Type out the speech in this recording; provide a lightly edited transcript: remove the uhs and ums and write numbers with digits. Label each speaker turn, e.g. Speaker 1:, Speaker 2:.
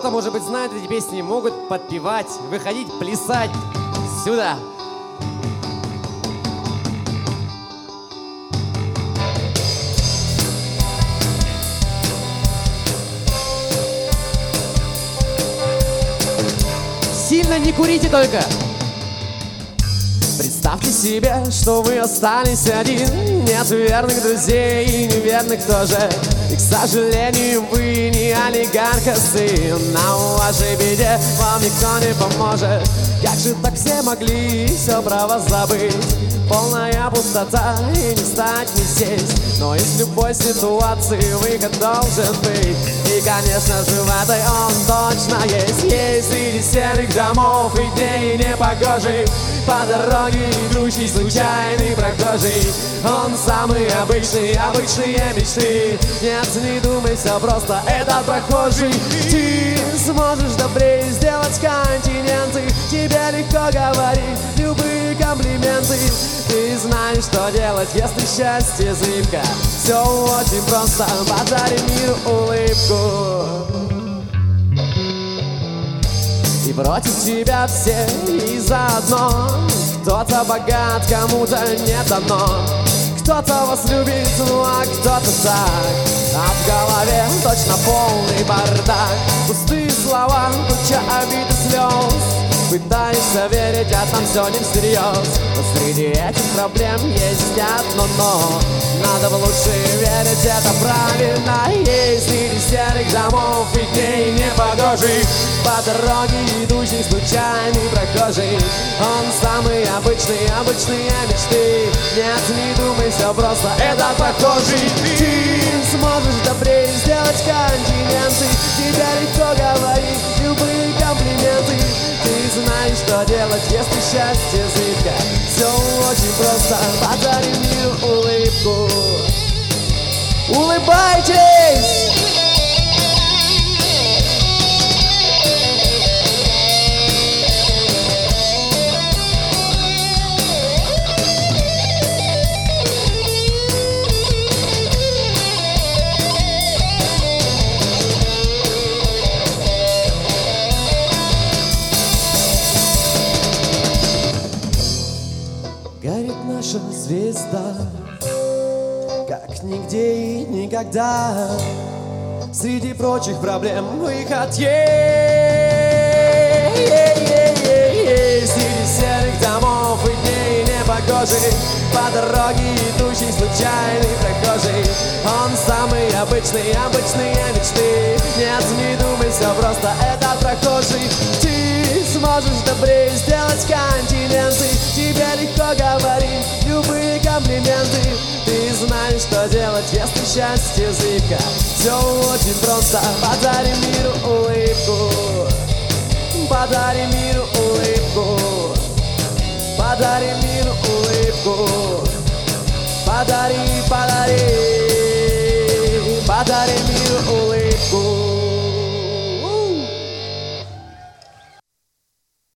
Speaker 1: кто-то, может быть, знает эти песни, могут подпевать, выходить, плясать сюда. Сильно не курите только. Представьте себе, что вы остались один. Нет верных друзей и неверных тоже. И, к сожалению, вы не олигарха сын. А у вашей беде вам никто не поможет. Как же так все могли все про вас забыть? Полная пустота и не встать, не сесть. Но из любой ситуации выход должен быть. И, конечно же, в этой он точно есть. Есть среди серых домов и дней непогожих, по дороге идущий случайный прохожий. Он самый обычный, обычные мечты. Нет, не думай, все просто, этот прохожий. Ты сможешь добрее сделать континенты. Тебе легко говорить любые комплименты. Ты знаешь, что делать, если счастье зыбко. Все очень просто, подари миру улыбку. И против тебя все и заодно. Кто-то богат, кому-то не дано. Кто-то вас любит, ну а кто-то так. А в голове точно полный бардак. Пустые слова, куча обид и слез. Пытаешься верить, а там все не всерьез. Но среди этих проблем есть одно но. Надо бы лучше верить, это правильно. Есть среди серых домов и дней непогожих, по дороге идущий случайный прохожий. Он самый обычный, обычные мечты. Нет, не думай, все просто, это прохожий. Ты сможешь добрее сделать континенты. Тебе легко говорить любые комплименты. Ты знаешь, что делать, если счастье зыбко. Все очень просто, подари миру улыбку. Улыбайтесь! Горит наша звезда, как нигде и никогда. Среди прочих проблем выход есть. Среди серых домов и дней непогожих, по дороге идущий случайный прохожий. Он самый обычный, обычные мечты. Нет, не думай, все просто, это прохожий. Ты сможешь добрее сделать континенты. Тебе легко говорить любые комплименты. Ты знаешь, что делать, если счастье зыбко. Все очень просто, подари миру улыбку. Подари миру улыбку. Подари миру улыбку. Подари